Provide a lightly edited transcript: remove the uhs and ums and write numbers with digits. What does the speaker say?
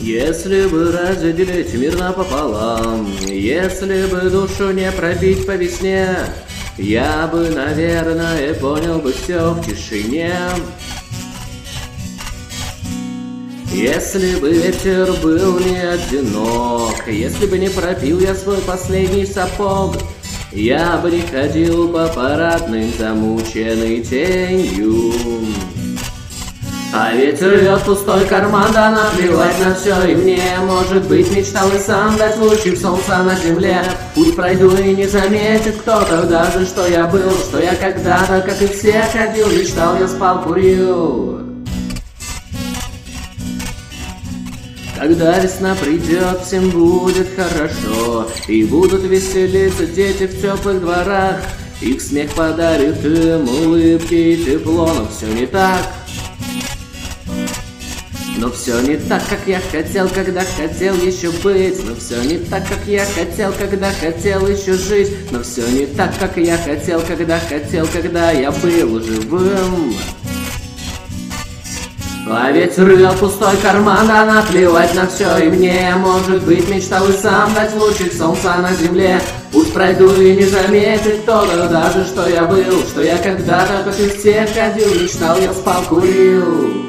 Если бы разделить мир напополам, если бы душу не пробить по весне, я бы, наверное, понял бы все в тишине. Если бы ветер был не одинок, если бы не пропил я свой последний сапог, я бы не ходил по парадным, замученный тенью. А ветер рвет пустой карман, да наплевать на все и мне. Может быть, мечтал и сам дать лучик солнца на земле. Путь пройду и не заметит кто-то даже, что я был, что я когда-то, как и все, ходил, мечтал, я спал, курил. Когда весна придет, всем будет хорошо, и будут веселиться дети в теплых дворах. Их смех подарит им улыбки и тепло, но все не так. Но все не так, как я хотел, когда хотел еще быть. Но все не так, как я хотел, когда хотел еще жить. Но все не так, как я хотел, когда я был живым. А ветер рвет пустой карман, да наплевать на все и мне. Может быть, мечтал и сам дать лучик солнца на земле. Пусть пройду и не заметит кто-то даже, что я был, что я когда-то, как и все, ходил, мечтал, я спал, курил.